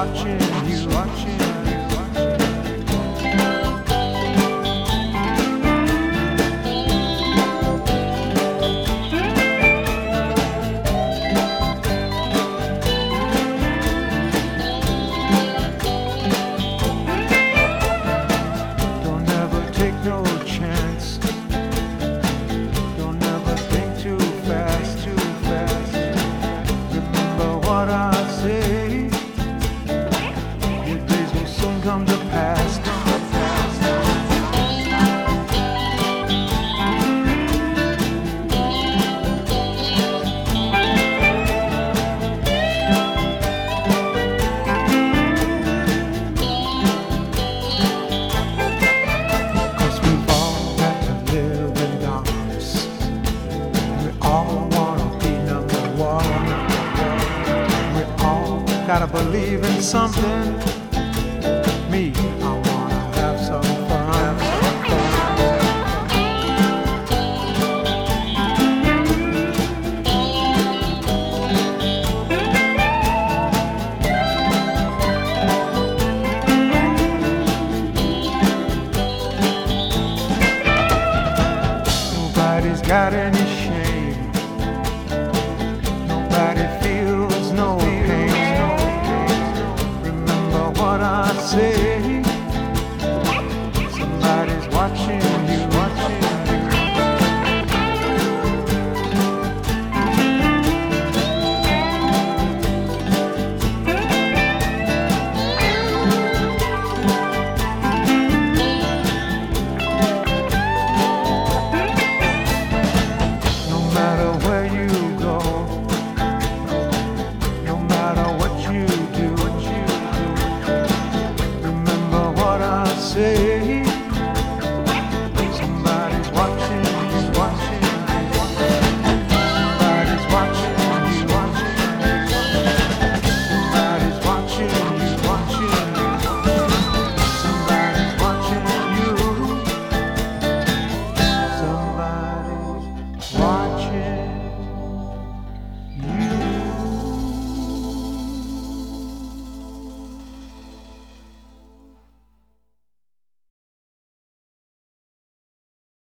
watching you, watching you. Don't ever take no chance. Don't ever think too fast, too fast. Remember what I say. Your days will soon come to pass. Cause we've all got to live in darkness. We all wanna be number one. We all gotta believe in something. Me, I wanna have some fun. Nobody's got any shame. Nobody feels no pain. Remember what I say. Somebody's watching you, watching you. No matter where you go, no matter what you do, remember what I say.